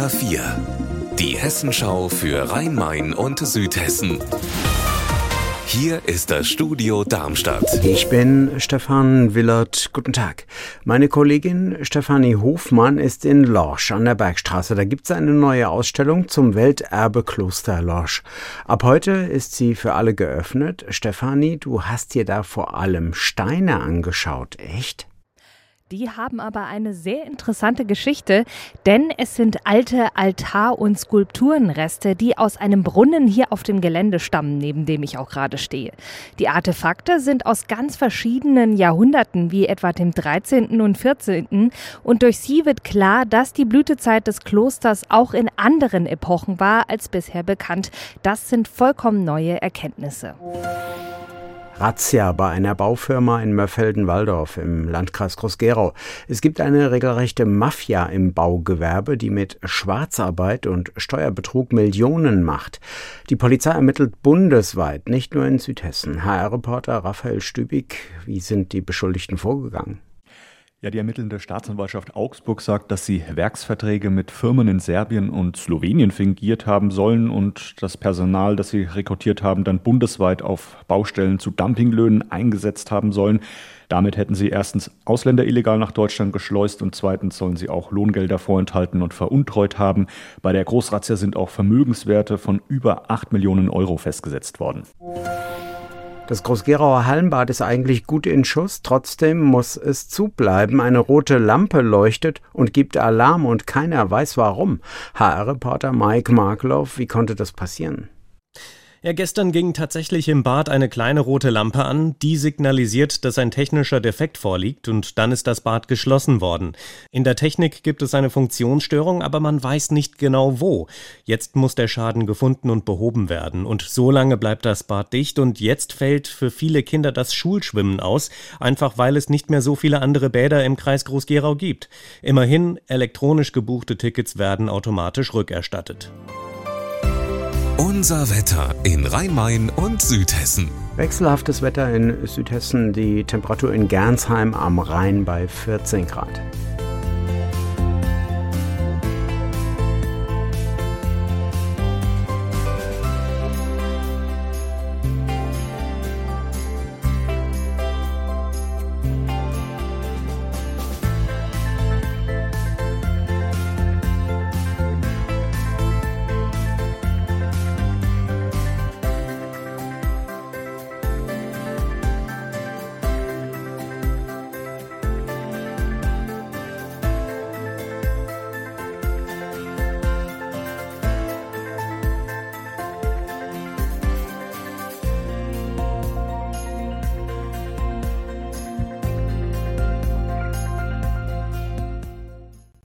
HR4, die Hessenschau für Rhein-Main und Südhessen. Hier ist das Studio Darmstadt. Ich bin Stefan Willert. Guten Tag. Meine Kollegin Stefanie Hofmann ist in Lorsch an der Bergstraße. Da gibt es eine neue Ausstellung zum Welterbe Kloster Lorsch. Ab heute ist sie für alle geöffnet. Stefanie, du hast dir da vor allem Steine angeschaut, echt? Die haben aber eine sehr interessante Geschichte, denn es sind alte Altar- und Skulpturenreste, die aus einem Brunnen hier auf dem Gelände stammen, neben dem ich auch gerade stehe. Die Artefakte sind aus ganz verschiedenen Jahrhunderten, wie etwa dem 13. und 14. Und durch sie wird klar, dass die Blütezeit des Klosters auch in anderen Epochen war als bisher bekannt. Das sind vollkommen neue Erkenntnisse. Razzia bei einer Baufirma in Mörfelden-Walldorf im Landkreis Groß-Gerau. Es gibt eine regelrechte Mafia im Baugewerbe, die mit Schwarzarbeit und Steuerbetrug Millionen macht. Die Polizei ermittelt bundesweit, nicht nur in Südhessen. HR-Reporter Raphael Stübig, wie sind die Beschuldigten vorgegangen? Ja, die ermittelnde Staatsanwaltschaft Augsburg sagt, dass sie Werksverträge mit Firmen in Serbien und Slowenien fingiert haben sollen und das Personal, das sie rekrutiert haben, dann bundesweit auf Baustellen zu Dumpinglöhnen eingesetzt haben sollen. Damit hätten sie erstens Ausländer illegal nach Deutschland geschleust und zweitens sollen sie auch Lohngelder vorenthalten und veruntreut haben. Bei der Großrazzia sind auch Vermögenswerte von über 8 Millionen Euro festgesetzt worden. Das Groß-Gerauer Hallenbad ist eigentlich gut in Schuss, trotzdem muss es zubleiben. Eine rote Lampe leuchtet und gibt Alarm und keiner weiß warum. HR-Reporter Mike Markloff, wie konnte das passieren? Ja, gestern ging tatsächlich im Bad eine kleine rote Lampe an, die signalisiert, dass ein technischer Defekt vorliegt und dann ist das Bad geschlossen worden. In der Technik gibt es eine Funktionsstörung, aber man weiß nicht genau wo. Jetzt muss der Schaden gefunden und behoben werden und so lange bleibt das Bad dicht und jetzt fällt für viele Kinder das Schulschwimmen aus, einfach weil es nicht mehr so viele andere Bäder im Kreis Groß-Gerau gibt. Immerhin, elektronisch gebuchte Tickets werden automatisch rückerstattet. Unser Wetter in Rhein-Main und Südhessen. Wechselhaftes Wetter in Südhessen, die Temperatur in Gernsheim am Rhein bei 14 Grad.